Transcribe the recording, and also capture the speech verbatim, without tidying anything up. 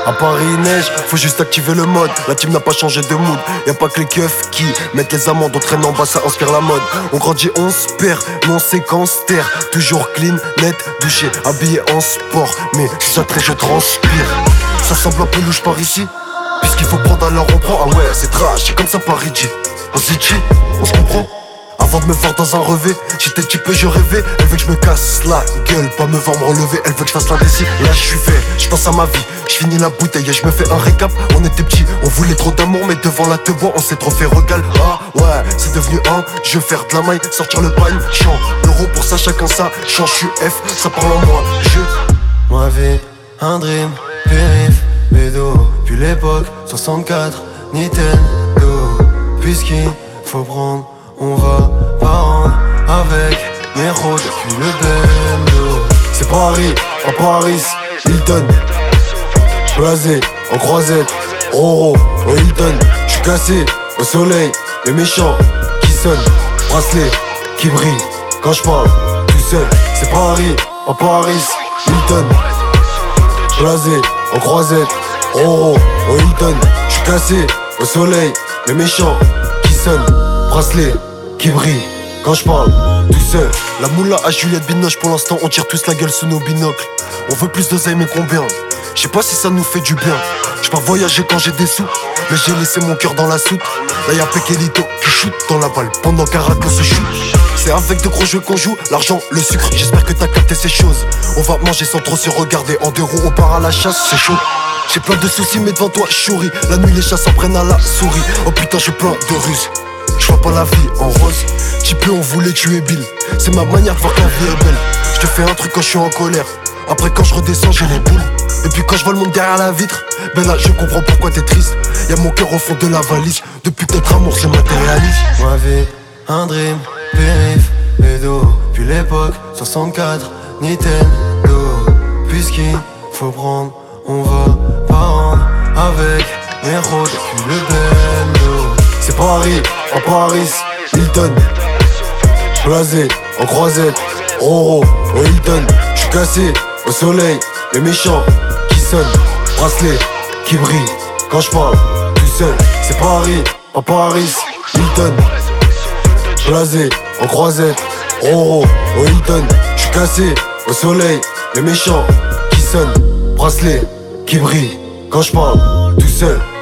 À Paris il neige, faut juste activer le mode. La team n'a pas changé de mood. Y'a pas que les keufs qui mettent les amendes. On traîne en bas, ça inspire la mode. On grandit, on se perd, mais on séquence terre. Toujours clean, net, douché, habillé en sport. Mais si ça traîne, je transpire. Ça semble un peu louche par ici. Puisqu'il faut prendre alors on prend. Ah ouais, c'est trash, c'est comme ça Paris dit. On s'y dit, on se comprend. Avant de me voir dans un revêt, j'étais petit peu, je rêvais. Elle veut que je me casse la gueule, pas me voir me relever. Elle veut que je fasse l'indécis, là je suis fait. Je pense à ma vie, je finis la bouteille et je me fais un récap. On était petits, on voulait trop d'amour, mais devant la te bois, on s'est trop fait regal. Ah ouais, c'est devenu un jeu, faire de la maille, sortir le pagne, chant. L'euro pour ça, chacun ça, change, je suis F, ça parle en moi, je. Ma vie, un dream, périph, bédo. Puis l'époque, soixante-quatre, Nintendo. Puisqu'il faut prendre, on va pas rendre avec mes routes depuis le bendo. C'est Paris, à Paris, Hilton. Blasé, en croisette, Roro, au Hilton. J'suis cassé, au soleil, les méchants qui sonnent. Bracelet, qui brille, quand j'parle, tout seul. C'est Paris, à Paris, Hilton. Blasé, en croisette, Roro, au Hilton. J'suis cassé, au soleil, les méchants qui sonnent. Bracelet, qui brille, quand je parle, tout seul. La moula à Juliette Binoche, pour l'instant on tire tous la gueule sous nos binocles. On veut plus d'oseille mais combien? Je sais pas si ça nous fait du bien. J'pars voyager quand j'ai des sous, mais j'ai laissé mon cœur dans la soute. Là y'a Pekelito qui shoot dans la balle pendant qu'Arago se shoot. C'est avec de gros jeux qu'on joue, l'argent, le sucre, j'espère que t'as capté ces choses. On va manger sans trop se regarder, en deux roues on part à la chasse, c'est chaud. J'ai plein de soucis mais devant toi j'chouris. La nuit les chats s'en prennent à la souris. Oh putain j'ai plein de ruses. Je vois pas la vie en rose. Petit peu on voulait tuer Bill. C'est ma manière de voir que la vie est belle. Je te fais un truc quand je suis en colère. Après quand je redescends j'ai les boules. Et puis quand je vois le monde derrière la vitre, ben là je comprends pourquoi t'es triste. Y'a mon cœur au fond de la valise. Depuis que notre amour se matérialise. Ma vie, un dream, périph, bédo. Puis l'époque, soixante-quatre, Nintendo. Puisqu'il faut prendre, on va pas rendre avec mes routes depuis le bendo. C'est Paris, à Paris, Hilton. Blasé, en croisette, Roro, au Hilton. J'suis cassé, au soleil, les méchants qui sonnent. Bracelet, qui brille, quand j'parle, tout seul. C'est Paris, à Paris, Hilton. Blasé, en croisette, Roro, au Hilton. J'suis cassé, au soleil, les méchants qui sonnent. Bracelet, qui brille, quand j'parle, tout seul.